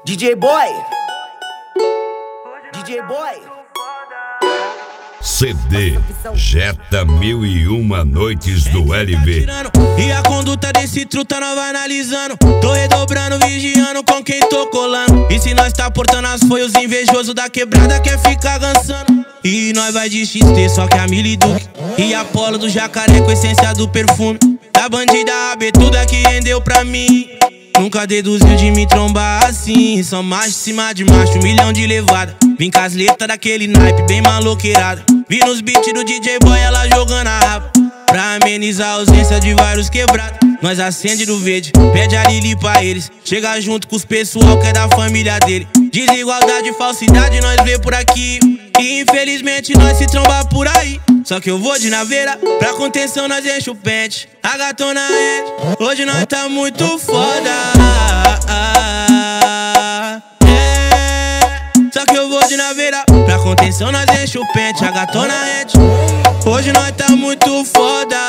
DJ Boy. DJ Boy. CD Jetta 1001 Noites do LV. E a conduta desse truta nós vai analisando. Tô redobrando, vigiando com quem tô colando. E se nós tá portando as foi os invejosos da quebrada quer ficar dançando. E nós vai de XT, só que a Mili Duque e a Polo do Jacaré com essência do perfume. Da bandida AB, tudo é que rendeu pra mim. Nunca deduziu de me trombar assim. Só macho em cima de macho, 1 milhão de levada. Vim com as letras daquele naipe bem maloqueirada. Vi nos beats do DJ Boy ela jogando a rapa. Pra amenizar a ausência de vários quebrados. Nós acende do verde, pede a Lili pra eles. Chega junto com os pessoal que é da família dele. Desigualdade e falsidade nós vê por aqui. E infelizmente nós se tromba por aí. Só que eu vou de naveira, pra contenção nós enche o pente. A gatona é, hoje nós tá muito foda. Só que eu vou de naveira, pra contenção nós enche o pente. A gatona é, hoje nós tá muito foda.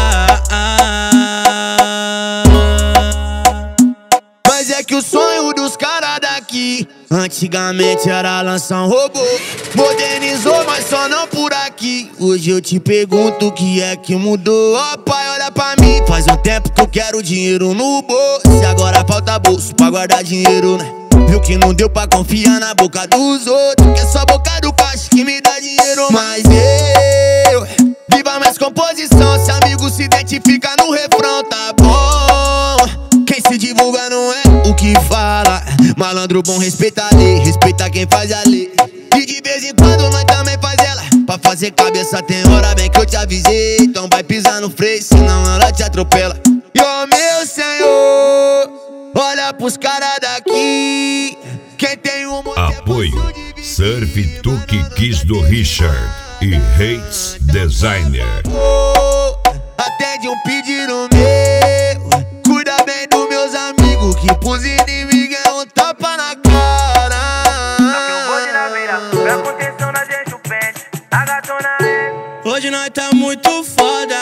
Mas é que o sonho dos caras daqui antigamente era lançar um robô. Modernizou, mas só não por aqui. Hoje eu te pergunto o que é que mudou. Ó pai, olha pra mim, faz um tempo que eu quero dinheiro no bolso. E agora falta bolso pra guardar dinheiro, né? Viu que não deu pra confiar na boca dos outros, que é só a boca do caixa que me dá dinheiro. Mas eu viva mais composição, se amigo se identifica no refrão, tá bom? Quem se divulga não é o que fala. Malandro bom respeita a lei, respeita quem faz a lei. E de vez em quando nós também faz ela. Pra fazer cabeça tem hora bem que eu te avisei. Então vai pisar no freio, senão ela te atropela. E ó meu senhor, olha pros caras daqui. Quem tem um Apoio Surf Tuque Kiss do Richard e Hates Designer. Atende um pedido meu. Cuida bem dos meus amigos, que pros inimigos é um tapa na cara. Só que eu vou de naveira, pra contenção nós enche o pente. A gatona é, hoje nós tá muito foda.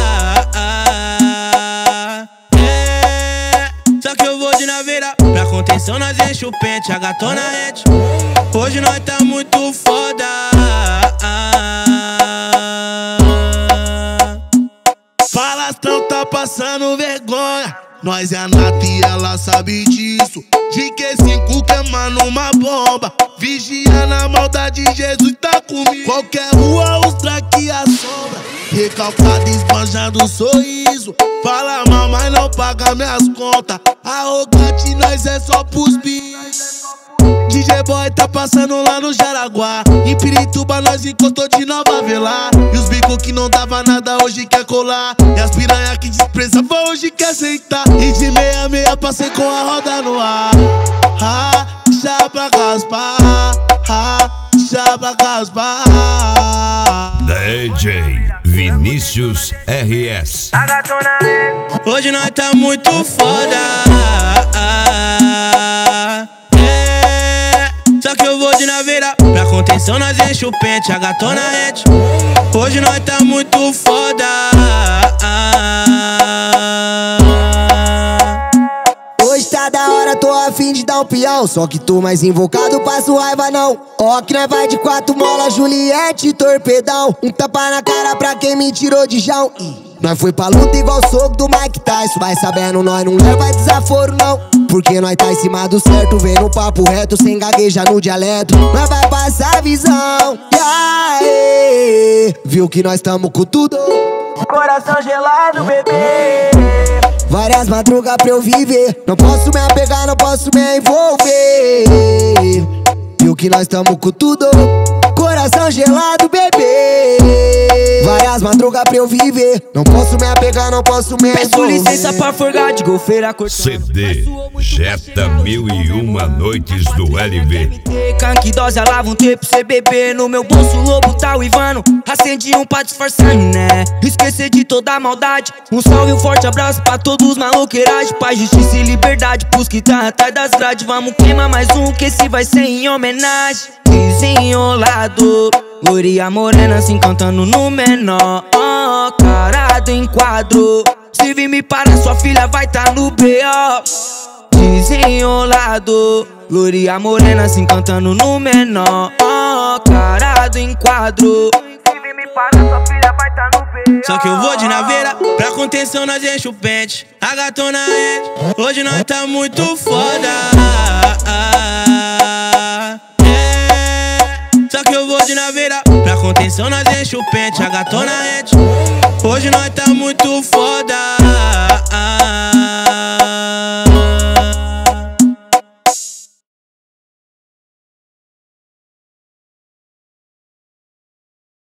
Só que eu vou de naveira, pra contenção nós enche o pente. A gatona é, hoje nós tá muito foda. Falastrão tá passando vergonha. Nós é a nata e ela sabe disso. De Q5 queimando uma bomba. Vigia na maldade, Jesus tá comigo. Qualquer rua os traque assombra. Recalcado esbanjando um sorriso. Fala mal, mas não paga minhas contas. Arrogante, nós é só pros bis. DJ Boy tá passando lá no Jaraguá. Em Pirituba nós encontrou de Nova Velar. E os bicos que não dava nada hoje quer colar. E as piranha que desprezavam hoje quer sentar. E de meia passei com a roda no ar. Já pra caspar, já pra caspar. DJ Vinícius RS. a gatona é, Hoje nós tá muito foda. Só que eu vou de naveira, pra contenção nós enche o pente. A gatona é, hoje nós tá muito foda. Hoje tá da hora, tô a fim de dar um peão. Só que tô mais invocado, passo raiva não. Ó que nós vai de 4 mola, Juliette, torpedão. Um tapa na cara pra quem me tirou de jão. Nós foi pra luta igual o soco do Mike Tyson. Vai sabendo, nós não leva desaforo não. Porque nós tá em cima do certo, vem no papo reto, sem gaguejar no dialeto. Nós vai passar a visão. E aí, viu que nós tamo com tudo. coração gelado, bebê. Várias madrugas pra eu viver. Não posso me apegar, não posso me envolver. Viu que nós tamo com tudo. Coração gelado, bebê. Várias madrugas pra eu viver. Não posso me apegar, não posso me envolver. Peço licença pra forgar de golfeira cortando. CD Jetta 1001 Noites do LV. Canquidose, lava um tempo, cê bebê. No meu bolso, lobo tá uivando. Acendi um pra disfarçar, né? Esquecer de toda a maldade. Um salve, um forte abraço pra todos os maloqueiragem. Paz, justiça e liberdade pros que tá atrás das grades. Vamos queimar mais um, que esse vai ser em homenagem. Desenrolado, guria morena assim cantando no menor. Carado em quadro. Se vir me parar, sua filha vai tá no B.O. desenrolado. Gloria morena assim cantando no menor, cara do enquadro. Se me parar, sua filha vai tá no B.O. Só que eu vou de naveira, pra contenção nós enche o pente. A gatona rede, hoje nós tá muito foda. Só que eu vou de naveira, pra contenção nós enche o pente. A gatona rede, hoje nós tá muito foda.